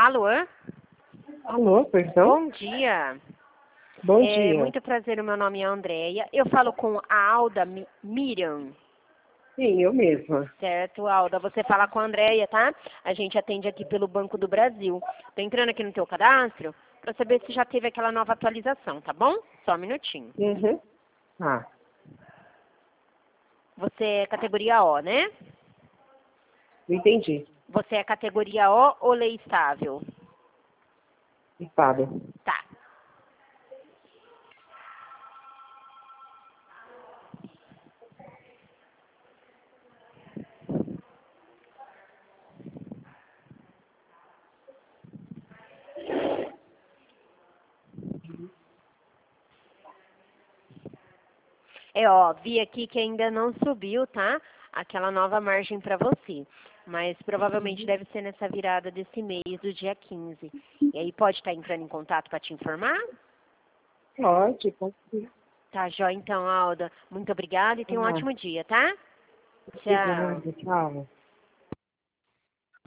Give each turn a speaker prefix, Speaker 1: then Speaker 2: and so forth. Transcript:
Speaker 1: Alô?
Speaker 2: Alô, perdão?
Speaker 1: Bom dia.
Speaker 2: Bom dia.
Speaker 1: Muito prazer, o meu nome é Andréia. Eu falo com a Alda Miriam.
Speaker 2: Sim, eu mesma.
Speaker 1: Certo, Alda, você fala com a Andréia, tá? A gente atende aqui pelo Banco do Brasil. Tô entrando aqui no teu cadastro para saber se já teve aquela nova atualização, tá bom? Só um minutinho.
Speaker 2: Uhum. Ah,
Speaker 1: Você é categoria O, né?
Speaker 2: entendi.
Speaker 1: Você é categoria O ou lei estável?
Speaker 2: Estável.
Speaker 1: Tá. Vi aqui que ainda não subiu, tá? Aquela nova margem para você. Mas provavelmente deve ser nessa virada desse mês, do dia 15. E aí pode estar entrando em contato para te informar?
Speaker 2: Pode ser.
Speaker 1: Tá, joia então, Alda. Muito obrigada e tenha um
Speaker 2: Ah,
Speaker 1: ótimo dia, tá? Tchau.
Speaker 2: obrigada, tchau.